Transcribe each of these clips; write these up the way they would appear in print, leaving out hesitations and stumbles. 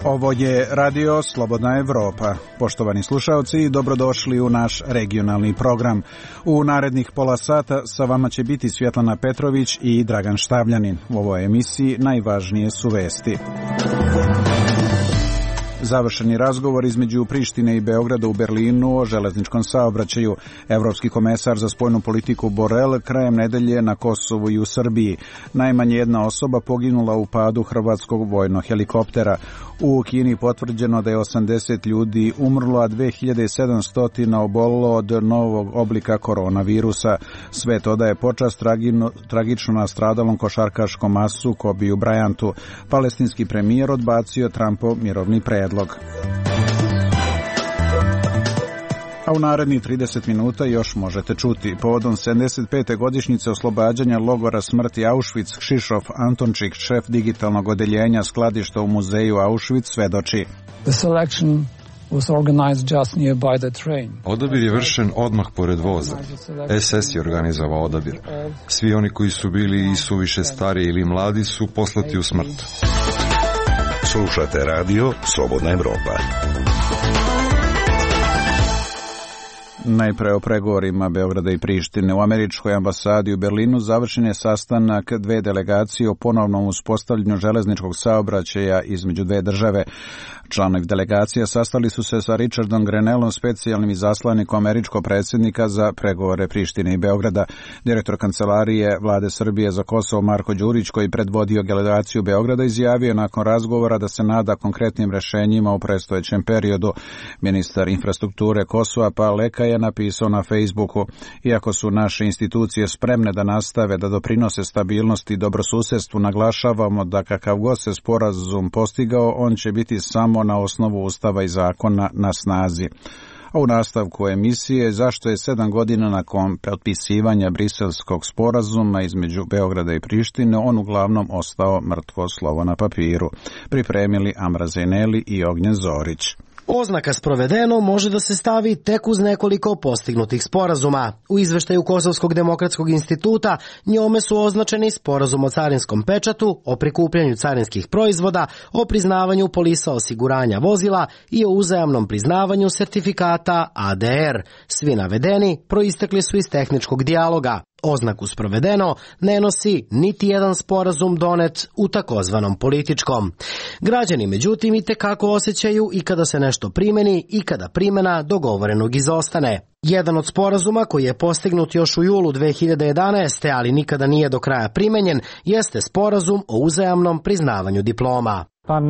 Ovo je Radio Slobodna Evropa. Poštovani slušaoci, dobrodošli u naš regionalni program. U narednih pola sata sa vama će biti Svjetlana Petrović i Dragan Štavljanin. U ovoj emisiji najvažnije su vesti. Završeni razgovor između Prištine i Beograda u Berlinu o železničkom saobraćaju. Evropski komesar za spoljnu politiku Borel krajem nedelje na Kosovu i u Srbiji. Najmanje jedna osoba poginula u padu hrvatskog vojnog helikoptera. U Kini potvrđeno da je 80 ljudi umrlo, a 2700 obolilo od novog oblika koronavirusa. Sve to daje počast tragično nastradalom košarkaškom asu Kobiju Bryantu. Palestinski premijer odbacio Trumpov mirovni predlog. A u narednih 30 minuta još možete čuti. Povodom 75. godišnjice oslobađanja logora smrti Auschwitz, Kšišof Antončik, šef digitalnog odeljenja skladišta u muzeju Auschwitz, svedoči. Odabir je vršen odmah pored voza. SS je organizovao odabir. Svi oni koji su bili i suviše stari ili mladi su poslati u smrt. Slušate Radio Slobodna Evropa. Najpre o pregovorima Beograda i Prištine. U američkoj ambasadi u Berlinu završen je sastanak dve delegacije o ponovnom uspostavljanju železničkog saobraćaja između dve države. Članovi delegacija sastali su se sa Richardom Grenellom, specijalnim izaslanikom američkog predsjednika za pregovore Prištine i Beograda. Direktor kancelarije Vlade Srbije za Kosovo Marko Đurić, koji predvodio delegaciju Beograda, izjavio nakon razgovora da se nada konkretnim rešenjima u predstojećem periodu. Ministar infrastrukture Kosova Paleka je napisao na Facebooku: iako su naše institucije spremne da nastave da doprinose stabilnosti i dobrosusedstvu, naglašavamo da kakav god se sporazum postigao, on će biti samo na osnovu Ustava i zakona na snazi. A u nastavku emisije, zašto je 7 godina nakon potpisivanja Briselskog sporazuma između Beograda i Prištine on uglavnom ostao mrtvo slovo na papiru. Pripremili Amra Zeneli i Ognjen Zorić. Oznaka sprovedeno može da se stavi tek uz nekoliko postignutih sporazuma. U izveštaju Kosovskog demokratskog instituta njome su označeni sporazum o carinskom pečatu, o prikupljanju carinskih proizvoda, o priznavanju polisa osiguranja vozila i o uzajamnom priznavanju sertifikata ADR. Svi navedeni proistekli su iz tehničkog dijaloga. Oznaku sprovedeno ne nosi niti jedan sporazum donet u takozvanom političkom. Građani, međutim, itekako osjećaju i kada se nešto primeni i kada primjena dogovorenog izostane. Jedan od sporazuma koji je postignut još u julu 2011. ali nikada nije do kraja primenjen, jeste sporazum o uzajamnom priznavanju diploma.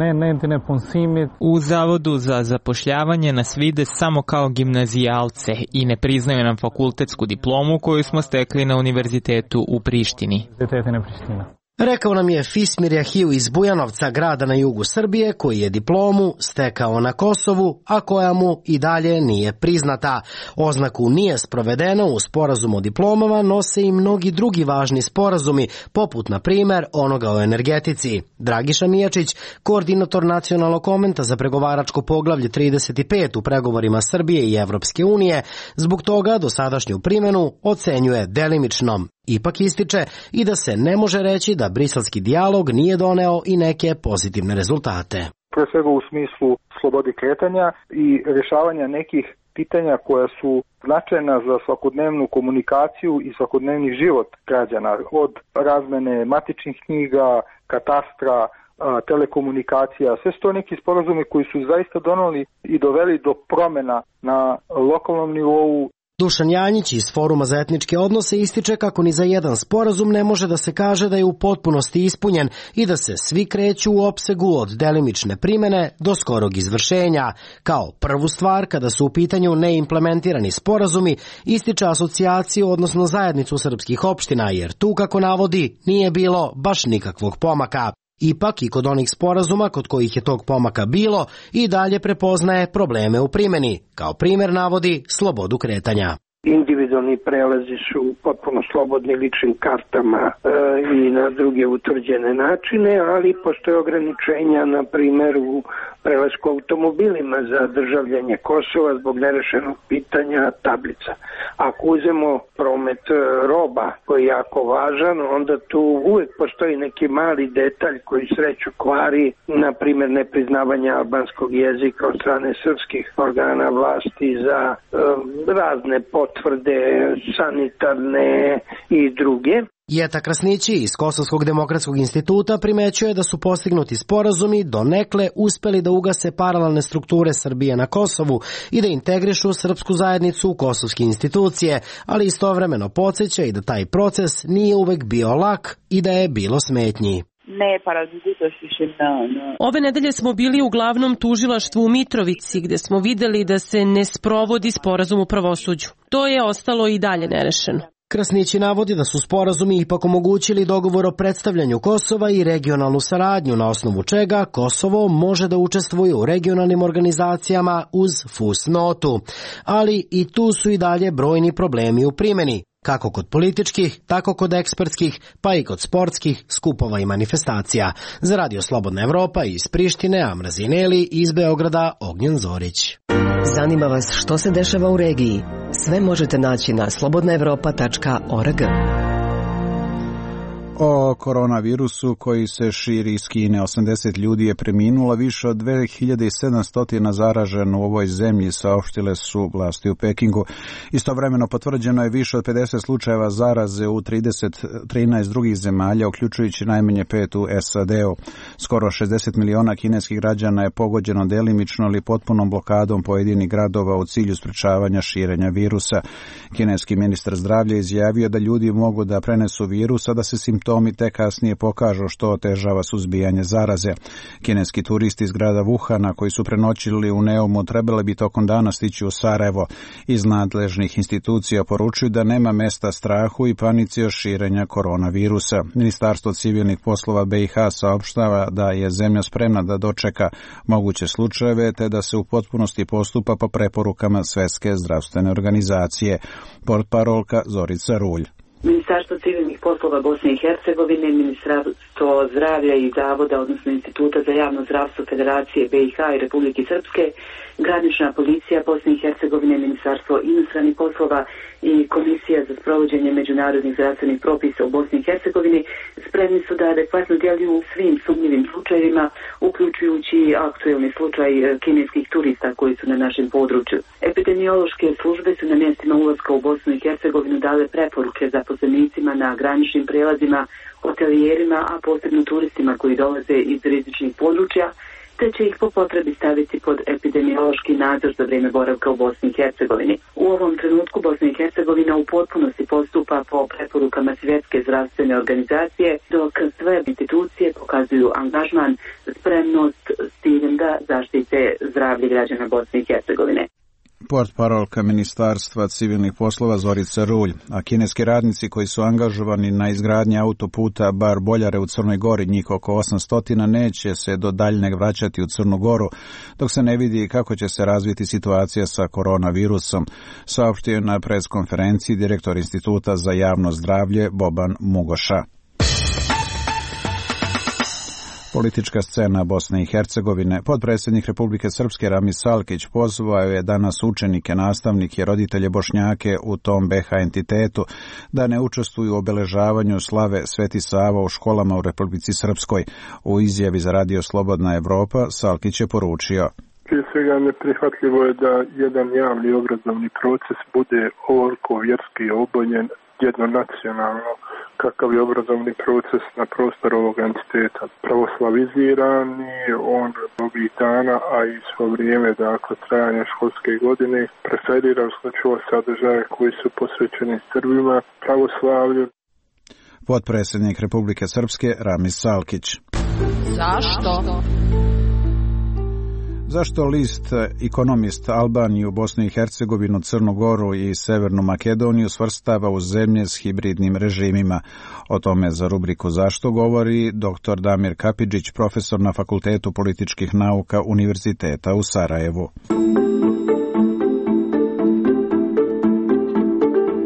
U Zavodu za zapošljavanje nas vide samo kao gimnazijalce i ne priznaju nam fakultetsku diplomu koju smo stekli na univerzitetu u Prištini. Rekao nam je Fismir Jahiju iz Bujanovca, grada na jugu Srbije, koji je diplomu stekao na Kosovu, a koja mu i dalje nije priznata. Oznaku nije sprovedeno u sporazumu o diplomama nose i mnogi drugi važni sporazumi, poput, na primjer, onoga o energetici. Dragiša Mijačić, koordinator nacionalnog komenta za pregovaračko poglavlje 35 u pregovorima Srbije i Evropske unije, zbog toga dosadašnju primjenu ocenjuje delimičnom. Ipak ističe i da se ne može reći da briselski dijalog nije doneo i neke pozitivne rezultate. Pre svega u smislu slobode kretanja i rješavanja nekih pitanja koja su značajna za svakodnevnu komunikaciju i svakodnevni život građana, od razmene matičnih knjiga, katastra, telekomunikacija. Sve su to neki sporazumi koji su zaista doneli i doveli do promjena na lokalnom nivou. Dušan Janjić iz Foruma za etničke odnose ističe kako ni za jedan sporazum ne može da se kaže da je u potpunosti ispunjen i da se svi kreću u opsegu od delimične primjene do skorog izvršenja. Kao prvu stvar, kada su u pitanju neimplementirani sporazumi, ističe asocijaciju, odnosno zajednicu srpskih opština, jer tu, kako navodi, nije bilo baš nikakvog pomaka. Ipak i kod onih sporazuma kod kojih je tog pomaka bilo i dalje prepoznaje probleme u primjeni. Kao primjer navodi slobodu kretanja. individualni prelazi su potpuno slobodni ličnim kartama i na druge utvrđene načine, ali postoje ograničenja, na primjer u prelasku automobilima za državljanje Kosova zbog nerešenog pitanja tablica. Ako uzmemo promet roba koji je jako važan, onda tu uvek postoji neki mali detalj koji sreću kvari, na primjer nepriznavanje albanskog jezika od strane srpskih organa vlasti za razne potvrde sanitarne i druge. Jeta Krasnići iz Kosovskog demokratskog instituta primećuje da su postignuti sporazumi donekle uspeli da ugase paralelne strukture Srbije na Kosovu i da integrišu srpsku zajednicu u kosovske institucije, ali istovremeno podsjeća i da taj proces nije uvek bio lak i da je bilo smetnji. Ove nedelje smo bili u glavnom tužilaštvu u Mitrovici, gde smo videli da se ne sprovodi sporazum u pravosuđu. To je ostalo i dalje nerešeno. Krasnići navodi da su sporazumi ipak omogućili dogovor o predstavljanju Kosova i regionalnu saradnju, na osnovu čega Kosovo može da učestvuje u regionalnim organizacijama uz fusnotu. Ali i tu su i dalje brojni problemi u primjeni, kako kod političkih, tako kod ekspertskih, pa i kod sportskih skupova i manifestacija. Za Radio Slobodna Evropa iz Prištine, Amra Zineli, iz Beograda, Ognjen Zorić. Zanima vas što se dešava u regiji? Sve možete naći na slobodnaevropa.org. O koronavirusu koji se širi iz Kine, 80 ljudi je preminulo, više od 2700 zaraženo u ovoj zemlji, saopštile su vlasti u Pekingu. Istovremeno potvrđeno je više od 50 slučajeva zaraze u 13 drugih zemalja, uključujući najmanje 5 u SAD-u. Skoro 60 miliona kineskih građana je pogođeno delimično ili potpunom blokadom pojedinih gradova u cilju sprečavanja širenja virusa. Kineski ministar zdravlja izjavio da ljudi mogu da prenesu virus, a da se simptomi tek kasnije pokažu, što otežava suzbijanje zaraze. Kineski turisti iz grada Wuhana koji su prenoćili u Neumu trebali bi tokom dana stići u Sarajevo. Iz nadležnih institucija poručuju da nema mesta strahu i panici od širenja koronavirusa. Ministarstvo civilnih poslova BiH saopštava da je zemlja spremna da dočeka moguće slučajeve te da se u potpunosti postupa po preporukama Svetske zdravstvene organizacije. Portparolka Zorica Rulj. Ministarstvo civilnih poslova Bosne i Hercegovine, Ministarstvo zdravlja i Zavoda, odnosno Instituta za javno zdravstvo Federacije BiH i Republike Srpske, Granična policija Bosne i Hercegovine, Ministarstvo inostranih poslova i Komisija za sprovođenje međunarodnih zdravstvenih propisa u Bosni i Hercegovini spremni su da adekvatno djeluju u svim sumnjivim slučajevima, uključujući aktuelni slučaj kineskih turista koji su na našem području. Epidemiološke službe su na mjestima ulaska u Bosnu i Hercegovinu dale preporuke zaposlenicima na graničnim prijelazima, hotelijerima, a posebno turistima koji dolaze iz rizičnih područja, te će ih po potrebi staviti pod epidemiološki nadzor za vrijeme boravka u Bosni i Hercegovini. U ovom trenutku Bosna i Hercegovina u potpunosti postupa po preporukama Svjetske zdravstvene organizacije, dok sve institucije pokazuju angažman, spremnost s ciljem da zaštite zdravlje građana Bosne i Hercegovine. Portparolka Ministarstva civilnih poslova Zorica Rulj, a kineski radnici koji su angažovani na izgradnji autoputa Bar-Boljare u Crnoj Gori, njih oko 800, neće se do daljnjeg vraćati u Crnu Goru, dok se ne vidi kako će se razviti situacija sa koronavirusom, saopštio na preskonferenciji direktor Instituta za javno zdravlje Boban Mugoša. Politička scena Bosne i Hercegovine. Potpredsjednik Republike Srpske Ramis Salkić pozvao je danas učenike, nastavnike i roditelje Bošnjake u tom BiH entitetu da ne učestvuju u obeležavanju slave Sveti Sava u školama u Republici Srpskoj. U izjavi za Radio Slobodna Evropa Salkić je poručio: Prije svega neprihvatljivo je da jedan javni obrazovni proces bude ovoliko vjerski oboljen, jednonacionalno, kakav je obrazovni proces na prostoru ovog entiteta. Pravoslaviziran je on ovih dana, a i svo vrijeme, dakle, trajanja školske godine, preferira isključivo sadržaje koji su posvećeni Srbima, pravoslavlju. Potpredsjednik Republike Srpske Ramis Salkić. Zašto? Zašto list Ekonomist Albaniju, Bosnu i Hercegovinu, Crnu Goru i Severnu Makedoniju svrstava u zemlje s hibridnim režimima? O tome za rubriku Zašto govori dr. Damir Kapidžić, profesor na Fakultetu političkih nauka Univerziteta u Sarajevu.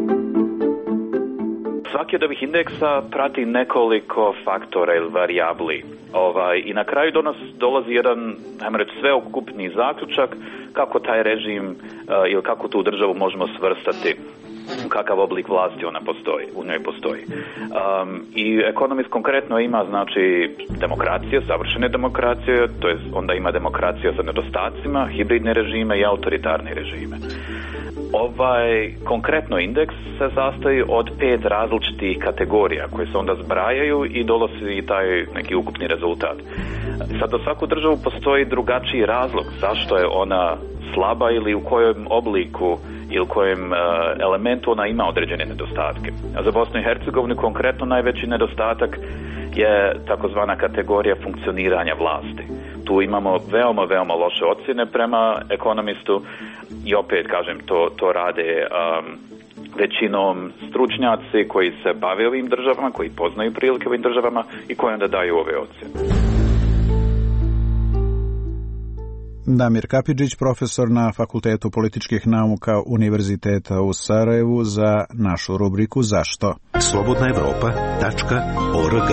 Svaki od ovih indeksa prati nekoliko faktora ili varijabli. I na kraju dolazi jedan, ajmo reći, sveukupni zaključak kako taj režim ili kako tu državu možemo svrstati, kakav oblik vlasti u njoj postoji. I Economist konkretno ima, znači, demokracije, savršene demokracije, to je onda ima demokracija sa nedostacima, hibridne režime i autoritarne režime. Konkretno indeks se sastoji od 5 različitih kategorija koje se onda zbrajaju i dolazi taj neki ukupni rezultat. Sad za svaku državu postoji drugačiji razlog zašto je ona slaba ili u kojem obliku ili u kojem elementu ona ima određene nedostatke. A za Bosnu i Hercegovinu konkretno najveći nedostatak je takozvana kategorija funkcioniranja vlasti. Tu imamo veoma loše ocjene prema Economistu i opet kažem to rade većinom stručnjaci koji se bave ovim državama, koji poznaju prilike ovim državama i koji onda daju ove ocjene. Damir Kapidžić, profesor na Fakultetu političkih nauka Univerziteta u Sarajevu, za našu rubriku Zašto? slobodnaevropa.org.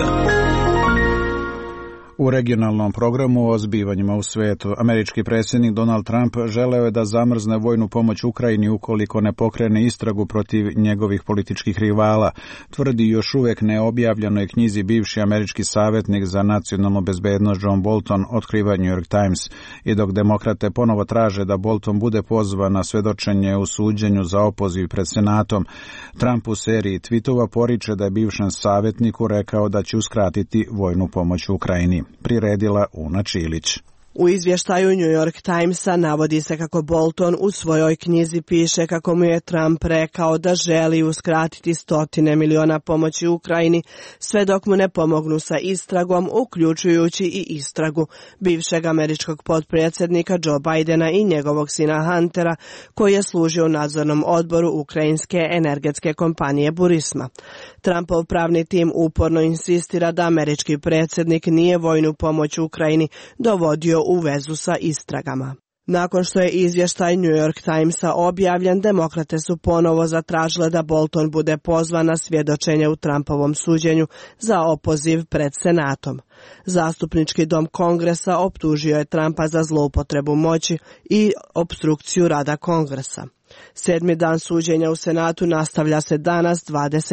U regionalnom programu o zbivanjima u svetu, američki predsjednik Donald Trump želeo je da zamrzne vojnu pomoć Ukrajini ukoliko ne pokrene istragu protiv njegovih političkih rivala, tvrdi još uvijek neobjavljenoj knjizi bivši američki savjetnik za nacionalnu bezbednost John Bolton, otkriva New York Times. I dok demokrate ponovo traže da Bolton bude pozvan na svedočenje u suđenju za opoziv pred Senatom, Trump u seriji tweetova poriče da je bivšem savjetniku rekao da će uskratiti vojnu pomoć Ukrajini. Priredila Una Čilić. U izvještaju New York Timesa navodi se kako Bolton u svojoj knjizi piše kako mu je Trump rekao da želi uskratiti 100 miliona pomoći Ukrajini sve dok mu ne pomognu sa istragom, uključujući i istragu bivšeg američkog potpredsjednika Joe Bidena i njegovog sina Huntera, koji je služio u nadzornom odboru ukrajinske energetske kompanije Burisma. Trumpov pravni tim uporno insistira da američki predsjednik nije vojnu pomoć Ukrajini dovodio u vezu sa istragama. Nakon što je izvještaj New York Timesa objavljen, demokrate su ponovo zatražile da Bolton bude pozvan na svjedočenje u Trumpovom suđenju za opoziv pred Senatom. Zastupnički dom Kongresa optužio je Trumpa za zloupotrebu moći i opstrukciju rada Kongresa. 7. dan suđenja u Senatu nastavlja se danas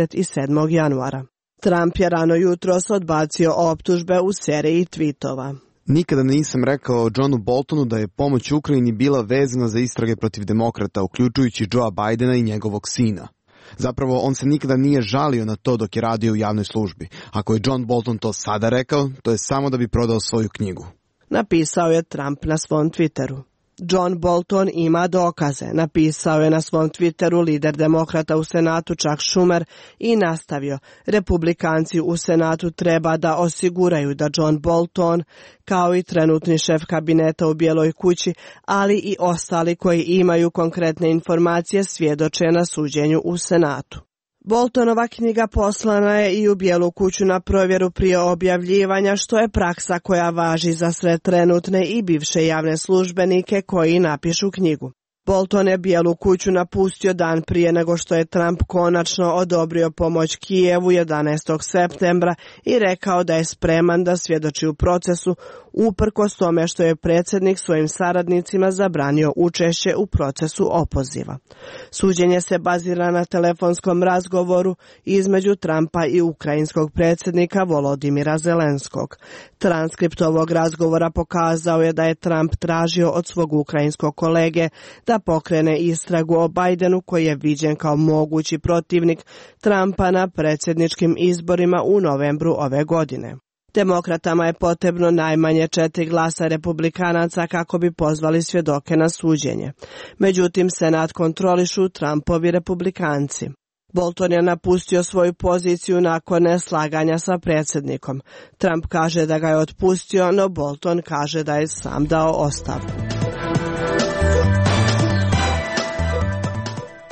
27. januara. Trump je rano jutros odbacio optužbe u seriji tweetova. Nikada nisam rekao Johnu Boltonu da je pomoć Ukrajini bila vezana za istrage protiv demokrata, uključujući Joea Bidena i njegovog sina. Zapravo, on se nikada nije žalio na to dok je radio u javnoj službi. Ako je John Bolton to sada rekao, to je samo da bi prodao svoju knjigu. Napisao je Trump na svom Twitteru. John Bolton ima dokaze, napisao je na svom Twitteru lider demokrata u Senatu Chuck Schumer i nastavio: Republikanci u Senatu treba da osiguraju da John Bolton, kao i trenutni šef kabineta u Bijeloj kući, ali i ostali koji imaju konkretne informacije, svjedoče na suđenju u Senatu. Boltonova knjiga poslana je i u Bijelu kuću na provjeru prije objavljivanja, što je praksa koja važi za sve trenutne i bivše javne službenike koji napišu knjigu. Bolton je Bijelu kuću napustio dan prije nego što je Trump konačno odobrio pomoć Kijevu 11. septembra i rekao da je spreman da svjedoči u procesu, uprkos tome što je predsjednik svojim saradnicima zabranio učešće u procesu opoziva. Suđenje se bazira na telefonskom razgovoru između Trumpa i ukrajinskog predsjednika Volodimira Zelenskog. Transkript ovog razgovora pokazao je da je Trump tražio od svog ukrajinskog kolege da pokrene istragu o Bidenu, koji je viđen kao mogući protivnik Trumpa na predsjedničkim izborima u novembru ove godine. Demokratama je potrebno najmanje 4 glasa republikanaca kako bi pozvali svjedoke na suđenje. Međutim, Senat kontrolišu Trumpovi republikanci. Bolton je napustio svoju poziciju nakon neslaganja sa predsjednikom. Trump kaže da ga je otpustio, no Bolton kaže da je sam dao ostavku.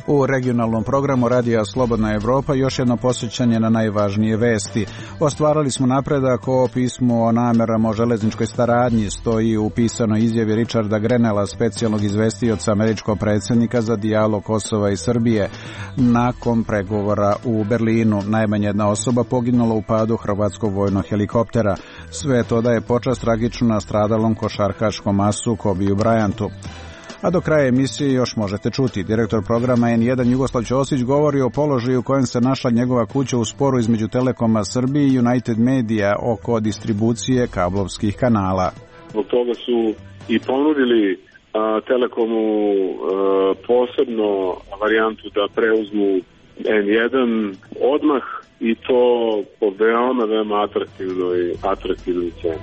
U regionalnom programu Radija Slobodna Evropa još jedno posjećanje na najvažnije vesti. Ostvarili smo napredak o pismu o namerama o železničkoj saradnji, stoji u pisanoj izjavi Richarda Grenella, specijalnog izvestioca američkog predsjednika za dijalog Kosova i Srbije. Nakon pregovora u Berlinu, najmanje jedna osoba poginula u padu hrvatskog vojnog helikoptera. Sve to daje počast tragično nastradalom košarkaškom asu Kobiju Bryantu. A do kraja emisije još možete čuti. Direktor programa N1 Jugoslav Ćosić govori o položaju u kojem se našla njegova kuća u sporu između Telekoma Srbije i United Media oko distribucije kablovskih kanala. Zbog toga su i ponudili Telekomu posebno varijantu da preuzmu N1 odmah i to po veoma atraktivnoj ceni.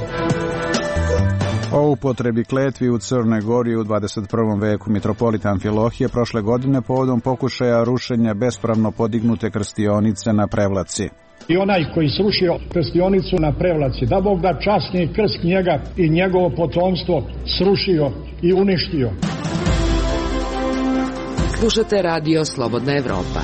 O upotrebi kletvi u Crnoj Gori u 21. veku mitropolit Amfilohije prošle godine povodom pokušaja rušenja bespravno podignute krstionice na Prevlaci. I onaj koji srušio krstionicu na Prevlaci, da Bog da časni krst njega i njegovo potomstvo srušio i uništio. Slušate Radio Slobodna Evropa.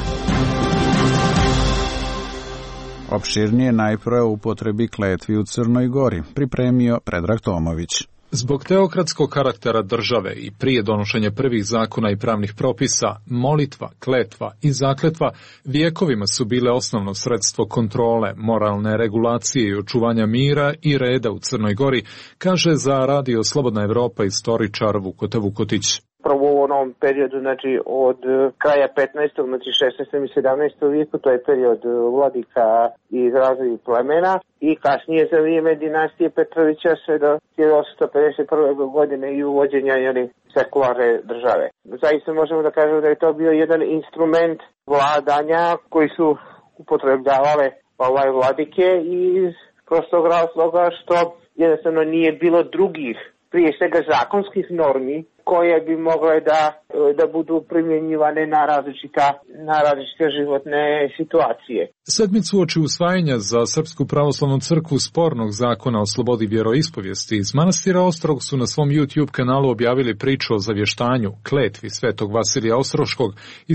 Opširnije najprije o upotrebi kletvi u Crnoj Gori, pripremio Predrag Tomović. Zbog teokratskog karaktera države i prije donošenja prvih zakona i pravnih propisa, molitva, kletva i zakletva vijekovima su bile osnovno sredstvo kontrole, moralne regulacije i očuvanja mira i reda u Crnoj Gori, kaže za Radio Slobodna Evropa istoričar Vukote Vukotić. Prvo u onom periodu, znači od kraja 15. znači 16. i 17. vijeku, to je period vladika iz raznih plemena i kasnije za vrijeme dinastije Petrovića sve do 1851. godine i uvođenja sekularne države. Zaista možemo da kažemo da je to bio jedan instrument vladanja koji su upotrebljavale vladike iz prostog razloga što jednostavno nije bilo drugih, prije svega zakonskih normi koje bi mogle da budu primjenjivane na različite životne situacije. Sedmicu uoči usvajanja za Srpsku pravoslavnu crkvu spornog zakona o slobodi vjeroispovijesti iz manastira Ostrog su na svom YouTube kanalu objavili priču o zavještanju, kletvi Svetog Vasilija Ostroškog iz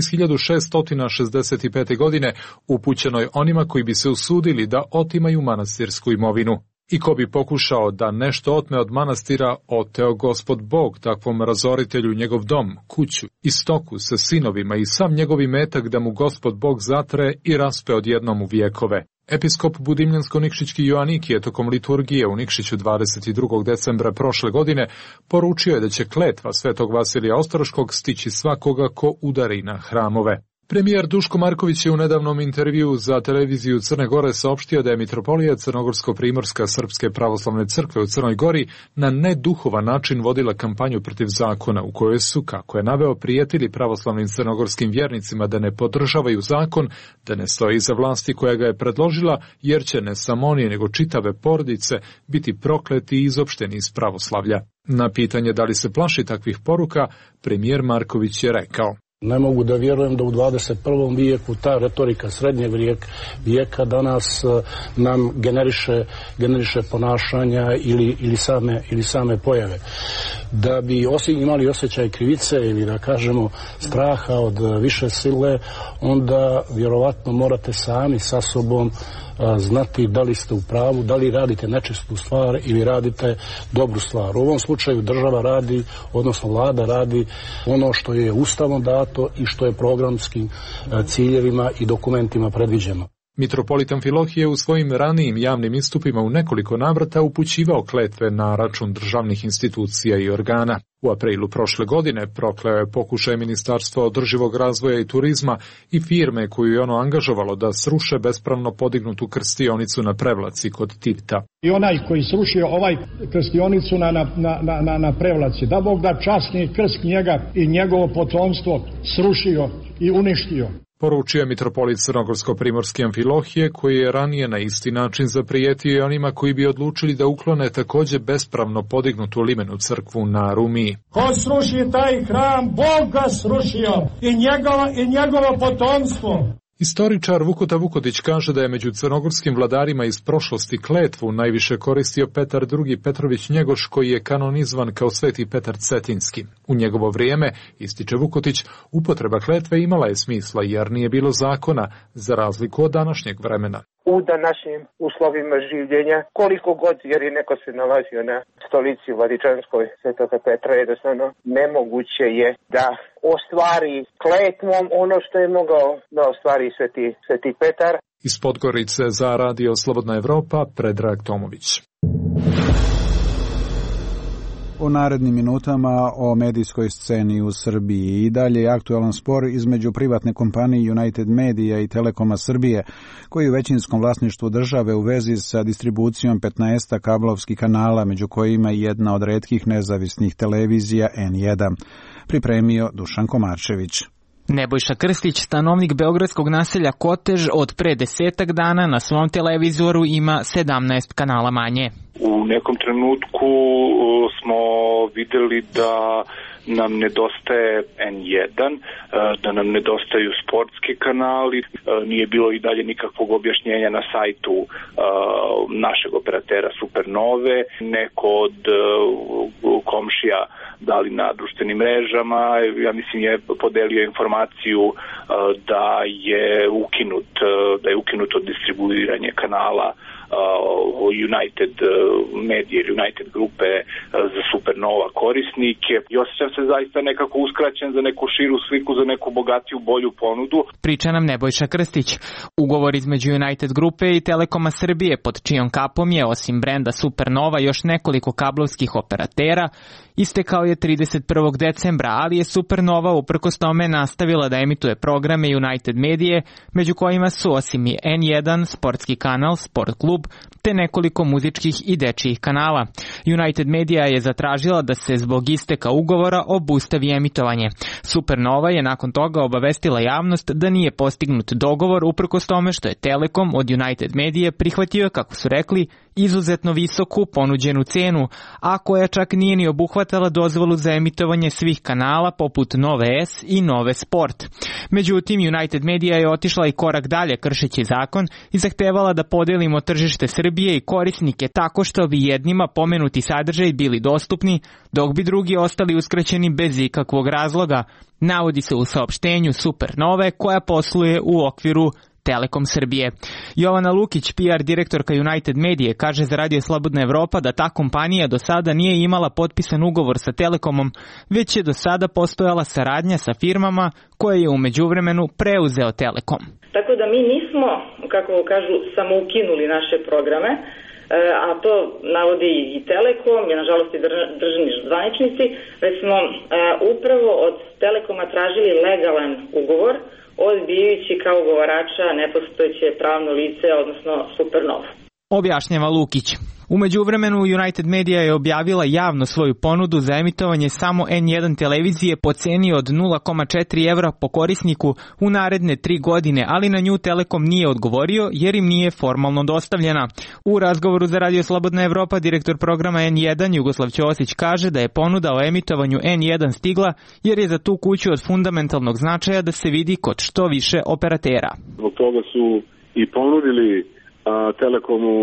1665. godine, upućenoj onima koji bi se usudili da otimaju manastirsku imovinu. I ko bi pokušao da nešto otme od manastira, oteo Gospod Bog takvom razoritelju njegov dom, kuću i stoku sa sinovima i sam njegov imetak da mu Gospod Bog zatre i raspe odjednom u vjekove. Episkop Budimljansko-Nikšićki Joanik je tokom liturgije u Nikšiću 22. decembra prošle godine poručio je da će kletva Svetog Vasilija Ostroškog stići svakoga ko udari na hramove. Premijer Duško Marković je u nedavnom intervjuu za televiziju Crne Gore saopštio da je mitropolija Crnogorsko-Primorska Srpske pravoslavne crkve u Crnoj Gori na neduhovan način vodila kampanju protiv zakona u kojoj su, kako je naveo, prijetili pravoslavnim crnogorskim vjernicima da ne podržavaju zakon, da ne stoji iza vlasti koja ga je predložila, jer će ne samo oni nego čitave porodice biti prokleti i izopšteni iz pravoslavlja. Na pitanje da li se plaši takvih poruka, premijer Marković je rekao: Ne mogu da vjerujem da u 21. vijeku ta retorika srednjeg vijeka danas nam generiše ponašanja ili same pojave. Da bi imali osjećaj krivice ili da kažemo straha od više sile, onda vjerovatno morate sami sa sobom znati da li ste u pravu, da li radite nečistu stvar ili radite dobru stvar. U ovom slučaju država radi, odnosno vlada radi ono što je ustavom dato i što je programskim ciljevima i dokumentima predviđeno. Mitropolit Amfilohije u svojim ranijim javnim istupima u nekoliko navrata upućivao kletve na račun državnih institucija i organa. U aprilu prošle godine prokleo je pokušaj Ministarstva održivog razvoja i turizma i firme koju je ono angažovalo da sruše bespravno podignutu krstionicu na Prevlaci kod Tivta. I onaj koji srušio krstionicu na Prevlaci, da Bog da časni krst njega i njegovo potomstvo srušio i uništio. Poručio je mitropolit Crnogorsko-Primorske Amfilohije, koji je ranije na isti način zaprijetio onima koji bi odlučili da uklone također bespravno podignutu limenu crkvu na Rumiji. Ko sruši taj hram, Bog ga srušio i njegovo potomstvo. Istoričar Vukota Vukotić kaže da je među crnogorskim vladarima iz prošlosti kletvu najviše koristio Petar II. Petrović Njegoš, koji je kanonizovan kao Sveti Petar Cetinski. U njegovo vrijeme, ističe Vukotić, upotreba kletve imala je smisla jer nije bilo zakona, za razliku od današnjeg vremena. U današnjim uslovima življenja, koliko god, jer je neko se nalazio na stolici Vatikanskoj Svetoga Petra, jednostavno nemoguće je da ostvari kletvom ono što je mogao da ostvari Sveti Petar. Iz Podgorice za Radio Slobodna Evropa, Predrag Tomović. U narednim minutama o medijskoj sceni u Srbiji. I dalje je aktualan spor između privatne kompanije United Media i Telekoma Srbije, koji u većinskom vlasništvu države u vezi sa distribucijom 15 kablovskih kanala, među kojima je jedna od retkih nezavisnih televizija N1. Pripremio Dušan Komarčević. Nebojša Krstić, stanovnik beogradskog naselja Kotež, od pre 10 dana na svom televizoru ima 17 kanala manje. U nekom trenutku smo videli da nam nedostaje N1, da nam nedostaju sportski kanali, nije bilo i dalje nikakvog objašnjenja na sajtu našeg operatera Supernove, neko od komšija dali na društvenim mrežama, ja mislim je podelio informaciju da je ukinuto distribuiranje kanala United Media ili United grupe za Supernova korisnike i osjećam se zaista nekako uskraćen za neku širu sliku, za neku bogatiju, bolju ponudu. Priča nam Nebojša Krstić. Ugovor između United grupe i Telekoma Srbije, pod čijom kapom je osim brenda Supernova još nekoliko kablovskih operatera, istekao je 31. decembra, ali je Supernova uprkos tome nastavila da emituje programe United Medije, među kojima su osim i N1, sportski kanal, Sport klub, te nekoliko muzičkih i dečijih kanala. United Media je zatražila da se zbog isteka ugovora obustavi emitovanje. Supernova je nakon toga obavestila javnost da nije postignut dogovor uprkos tome što je Telekom od United Medije prihvatio, kako su rekli, izuzetno visoku ponuđenu cenu, a koja čak nije ni obuhvatala dozvolu za emitovanje svih kanala poput Nove S i Nove Sport. Međutim, United Media je otišla i korak dalje kršeći zakon i zahtevala da podelimo tržište Srbije i korisnike tako što bi jednima pomenuti sadržaj bili dostupni, dok bi drugi ostali uskraćeni bez ikakvog razloga, navodi se u saopštenju Supernove koja posluje u okviru Telekom Srbije. Jovana Lukić, PR direktorka United Medije, kaže za Radio Slobodna Evropa da ta kompanija do sada nije imala potpisan ugovor sa Telekomom, već je do sada postojala saradnja sa firmama koje je u međuvremenu preuzeo Telekom. Tako da mi nismo, kako kažu, samo ukinuli naše programe, a to navodi i Telekom, je nažalost i državni zvaničnici, već smo upravo od Telekoma tražili legalan ugovor, odbijajući kao ugovarača nepostojeće pravno lice, odnosno Supernova. Objašnjava Lukić. U međuvremenu United Media je objavila javno svoju ponudu za emitovanje samo N1 televizije po ceni od 0,4 evra po korisniku u naredne 3 godine, ali na nju Telekom nije odgovorio jer im nije formalno dostavljena. U razgovoru za Radio Slobodna Evropa direktor programa N1 Jugoslav Ćosić kaže da je ponuda o emitovanju N1 stigla jer je za tu kuću od fundamentalnog značaja da se vidi kod što više operatera. Zbog toga su i ponudili Telekomu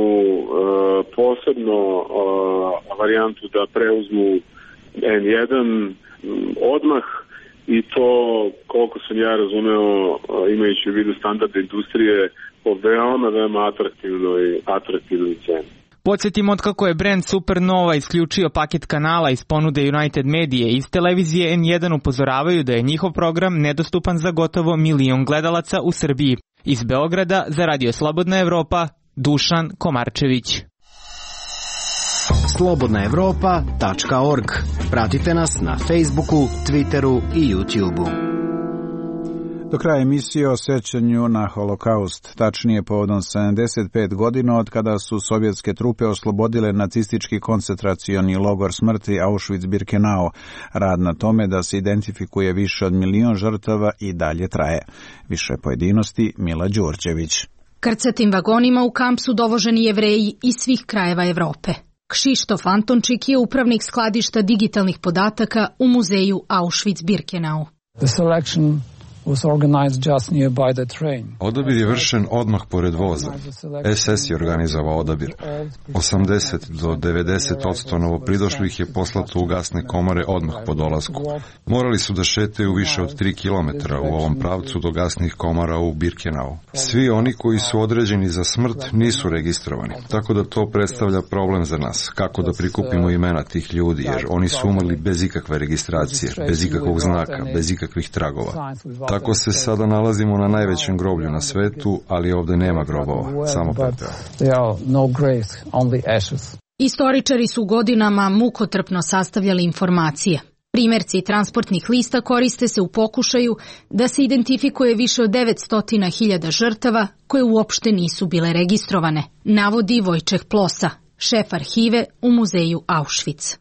posebno varijantu da preuzmu N1 odmah i to, koliko sam ja razumeo, imajući u vidu standarde industrije, po veoma atraktivnoj ceni. Podsjetimo otkako je brend Supernova isključio paket kanala iz ponude United Medije, iz televizije N1 upozoravaju da je njihov program nedostupan za gotovo 1 milion gledalaca u Srbiji. Iz Beograda za Radio Slobodna Evropa, Dušan Komarčević. slobodnaevropa.org. Pratite nas na Facebooku, Twitteru i YouTubeu. Do kraja emisije o sećanju na Holokaust, tačnije povodom 75 godina od kada su sovjetske trupe oslobodile nacistički koncentracioni logor smrti Auschwitz-Birkenau. Rad na tome da se identifikuje više od 1 milion žrtava i dalje traje. Više pojedinosti Mila Đurđević. Krcatim vagonima u kamp su dovoženi Jevreji iz svih krajeva Evrope. Kšištof Antončik je upravnik skladišta digitalnih podataka u muzeju Auschwitz-Birkenau. The selection Odabir je vršen odmah pored voza. SS je organizovao odabir. 80 do 90% novopridošlih je poslato u gasne komore odmah po dolasku. Morali su da šetaju više od 3 kilometra u ovom pravcu do gasnih komora u Birkenau. Svi oni koji su određeni za smrt nisu registrovani, tako da to predstavlja problem za nas, kako da prikupimo imena tih ljudi, jer oni su umrli bez ikakve registracije, bez ikakvog znaka, bez ikakvih tragova. Tako se sada nalazimo na najvećem groblju na svetu, ali ovde nema grobova, samo pepeo. Istoričari su godinama mukotrpno sastavljali informacije. Primjerci transportnih lista koriste se u pokušaju da se identifikuje više od 900.000 žrtava koje uopšte nisu bile registrovane, navodi Wojciech Plosa, šef arhive u muzeju Auschwitz.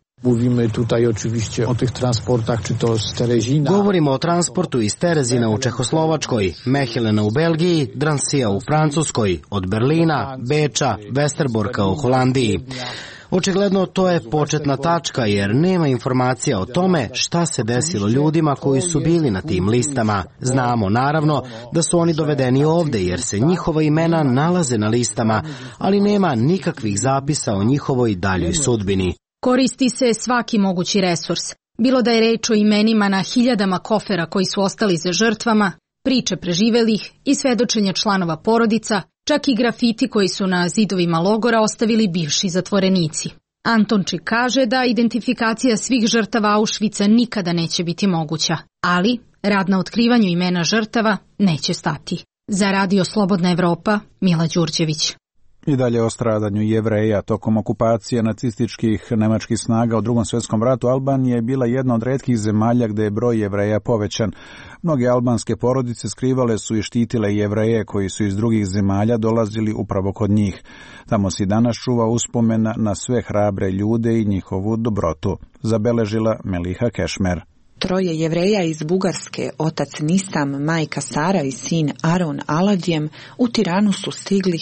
Govorimo o transportu iz Terezina u Čehoslovačkoj, Mehelena u Belgiji, Dransija u Francuskoj, od Berlina, Beča, Westerborka u Holandiji. Očigledno to je početna tačka jer nema informacija o tome šta se desilo ljudima koji su bili na tim listama. Znamo naravno da su oni dovedeni ovde jer se njihova imena nalaze na listama, ali nema nikakvih zapisa o njihovoj daljoj sudbini. Koristi se svaki mogući resurs. Bilo da je reč o imenima na hiljadama kofera koji su ostali za žrtvama, priče preživelih i svedočenja članova porodica, čak i grafiti koji su na zidovima logora ostavili bivši zatvorenici. Antončik kaže da identifikacija svih žrtava Auschwitza nikada neće biti moguća, ali rad na otkrivanju imena žrtava neće stati. Za Radio Slobodna Evropa, Mila Đurđević. I dalje o stradanju Jevreja tokom okupacije nacističkih nemačkih snaga u Drugom svjetskom ratu. Albanija je bila jedna od retkih zemalja gde je broj Jevreja povećan. Mnoge albanske porodice skrivale su i štitile Jevreje koji su iz drugih zemalja dolazili upravo kod njih. Tamo se i danas čuva uspomena na sve hrabre ljude i njihovu dobrotu, zabeležila Meliha Kešmer. 3 Jevreja iz Bugarske, otac Nisam, majka Sara i sin Aron Aladjem, u Tiranu su stigli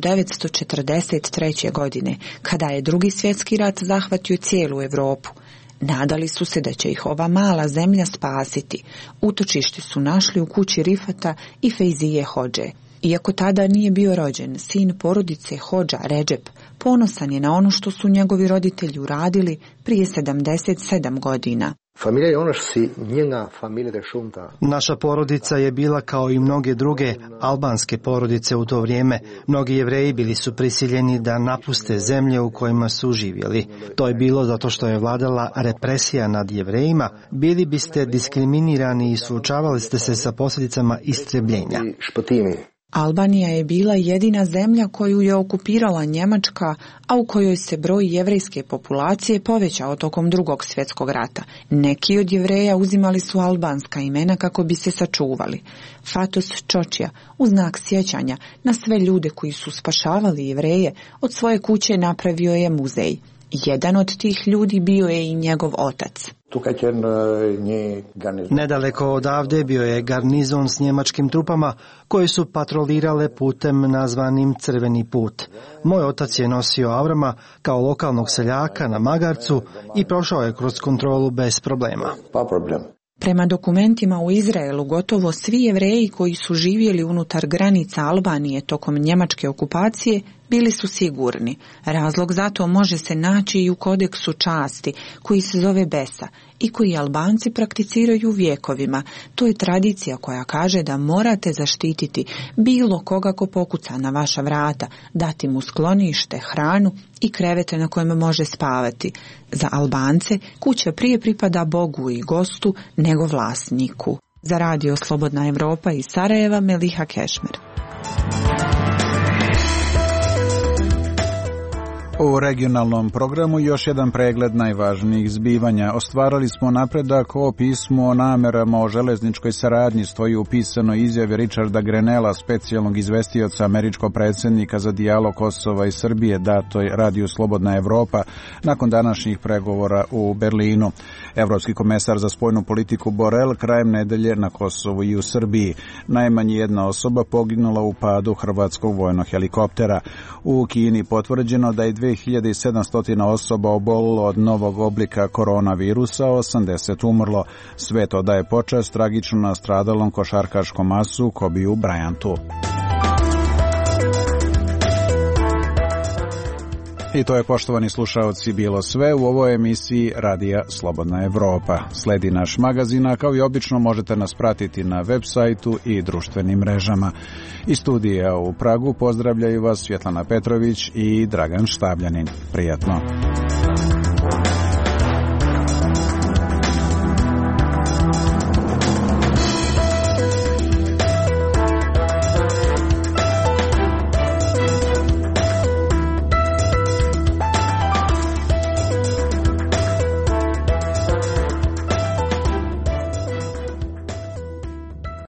1943. godine, kada je Drugi svjetski rat zahvatio cijelu Evropu. Nadali su se da će ih ova mala zemlja spasiti. Utočište su našli u kući Rifata i Fejzije Hodže. Iako tada nije bio rođen, sin porodice Hodža Redžep ponosan je na ono što su njegovi roditelji uradili prije 77 godina. Naša porodica je bila kao i mnoge druge albanske porodice u to vrijeme. Mnogi Jevreji bili su prisiljeni da napuste zemlje u kojima su živjeli. To je bilo zato što je vladala represija nad Jevrejima. Bili biste diskriminirani i suočavali ste se sa posljedicama istrebljenja. Albanija je bila jedina zemlja koju je okupirala Njemačka, a u kojoj se broj jevrejske populacije povećao tokom Drugog svjetskog rata. Neki od Jevreja uzimali su albanska imena kako bi se sačuvali. Fatos Čočija, u znak sjećanja na sve ljude koji su spašavali Jevreje, od svoje kuće napravio je muzej. Jedan od tih ljudi bio je i njegov otac. Nedaleko odavde bio je garnizon s njemačkim trupama koje su patrolirale putem nazvanim Crveni put. Moj otac je nosio Avrama kao lokalnog seljaka na magarcu i prošao je kroz kontrolu bez problema. Prema dokumentima u Izraelu, gotovo svi Jevreji koji su živjeli unutar granica Albanije tokom njemačke okupacije bili su sigurni. Razlog za to može se naći i u kodeksu časti, koji se zove Besa i koji Albanci prakticiraju vjekovima. To je tradicija koja kaže da morate zaštititi bilo koga ko pokuca na vaša vrata, dati mu sklonište, hranu i krevete na kojem može spavati. Za Albance kuća prije pripada Bogu i gostu nego vlasniku. Za Radio Slobodna Evropa iz Sarajeva, Meliha Kešmer. U regionalnom programu još jedan pregled najvažnijih zbivanja. Ostvarili smo napredak o pismu o namerama o železničkoj saradnji, stoji u pisanoj izjavi Richarda Grenella, specijalnog izvestioca američkog predsjednika za dijalog Kosova i Srbije, datoj Radiju Slobodna Evropa, nakon današnjih pregovora u Berlinu. Evropski komesar za spoljnu politiku Borel krajem nedelje na Kosovu i u Srbiji. Najmanje jedna osoba poginula u padu hrvatskog vojnog helikoptera. U Kini potvrđeno da je 2700 osoba obolilo od novog oblika koronavirusa, 80 umrlo. Svet odaje počast tragično nastradalom košarkaškom asu Kobiju Bryantu. I to je, poštovani slušaoci, bilo sve u ovoj emisiji Radija Slobodna Evropa. Sledi naš magazin, a kao i obično možete nas pratiti na web sajtu i društvenim mrežama. Iz studija u Pragu pozdravljaju vas Svjetlana Petrović i Dragan Štabljanin. Prijatno.